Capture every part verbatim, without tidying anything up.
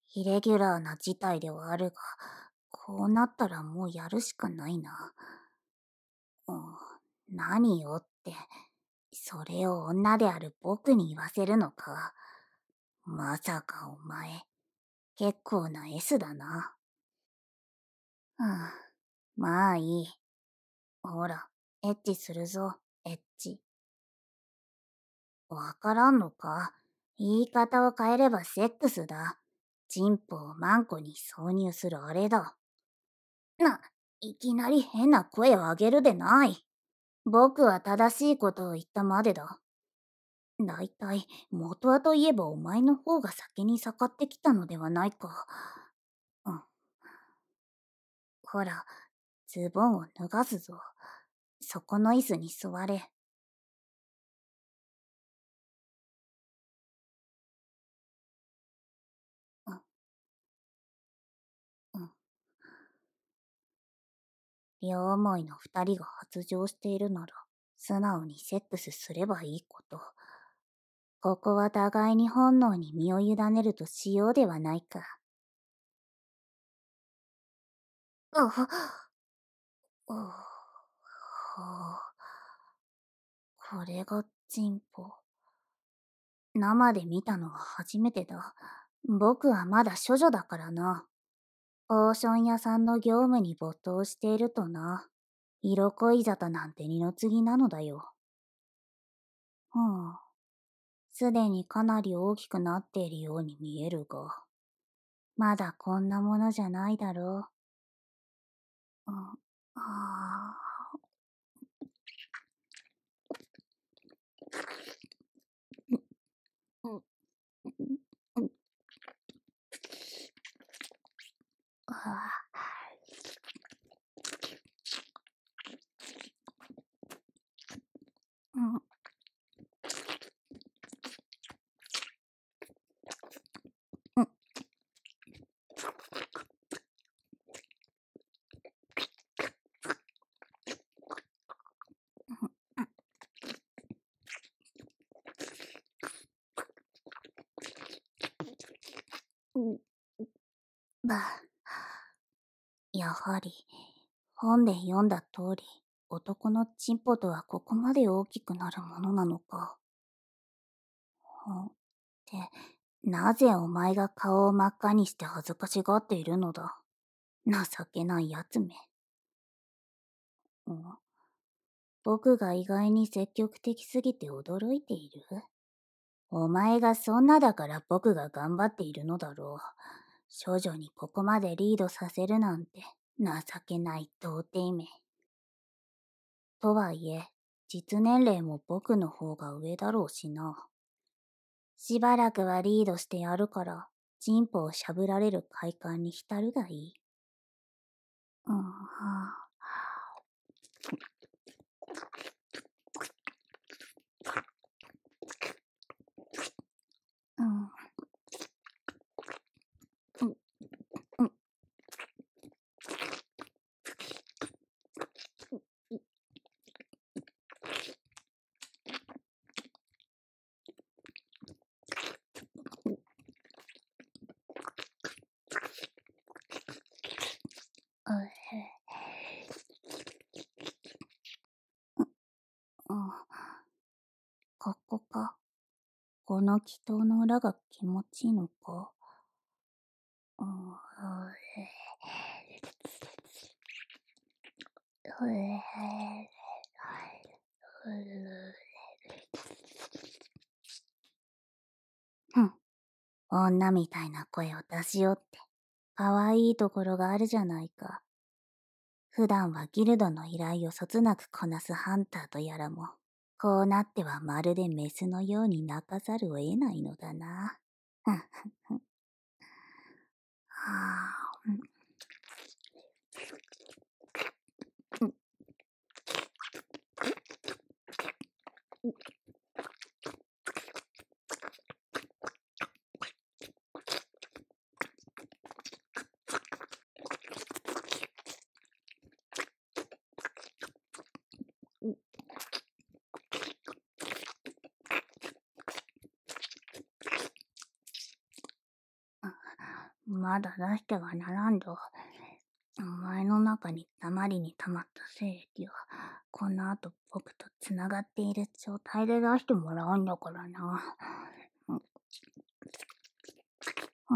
イレギュラーな事態ではあるが、こうなったらもうやるしかないな。うん、何よって、それを女である僕に言わせるのか。まさかお前、結構な エス だな。うん、まあいい。ほら、エッチするぞ、エッチ。わからんのか？言い方を変えればセックスだ。チンポをマンコに挿入するあれだ。な、いきなり変な声を上げるでない。僕は正しいことを言ったまでだ。だいたい元はといえばお前の方が先に盛ってきたのではないか。うん。ほら、ズボンを脱がすぞ。そこの椅子に座れ。うん、うん。両思いの二人が発情しているなら、素直にセックスすればいいこと。ここは互いに本能に身を委ねるとしようではないか。あ、あ、これがチンポ。生で見たのは初めてだ。僕はまだ処女だからな。オーション屋さんの業務に没頭しているとな。色恋沙汰なんて二の次なのだよ。うん。すでにかなり大きくなっているように見えるが、まだこんなものじゃないだろう。うん。あーうん。うん。あーうん。うん。うん。ば、やはり、本で読んだ通り、男のチンポとはここまで大きくなるものなのか。ほん。って、なぜお前が顔を真っ赤にして恥ずかしがっているのだ。情けないやつめ。うん、僕が意外に積極的すぎて驚いている？お前がそんなだから僕が頑張っているのだろう。少女にここまでリードさせるなんて情けない童貞め。とはいえ、実年齢も僕の方が上だろうしな。しばらくはリードしてやるから、チンポをしゃぶられる快感に浸るがいい。うん、はあ、うん、うん、うん、うん、うん、ここか。この祈祷の裏が気持ちいいのか。うん、うん、女みたいな声を出しよって、かわいいところがあるじゃないか。普段はギルドの依頼をそつなくこなすハンターとやらも、こうなってはまるでメスのように泣かざるを得ないのだな。はあ、うん、うん、うん、 まだ出してはならんぞ。お前の中にたまりにたまった精液は、この後僕とつながっている状態で出してもらうんだからな。うん、うん、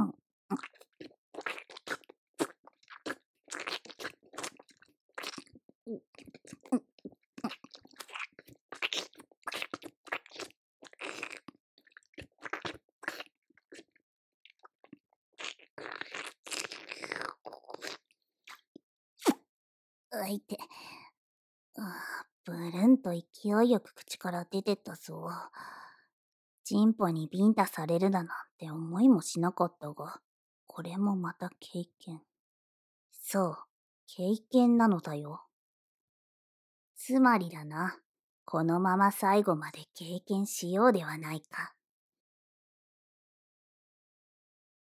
あいて。ああ、ブルンと勢いよく口から出てったぞ。チンポにビンタされるだなんて思いもしなかったが、これもまた経験。そう、経験なのだよ。つまりだな、このまま最後まで経験しようではないか。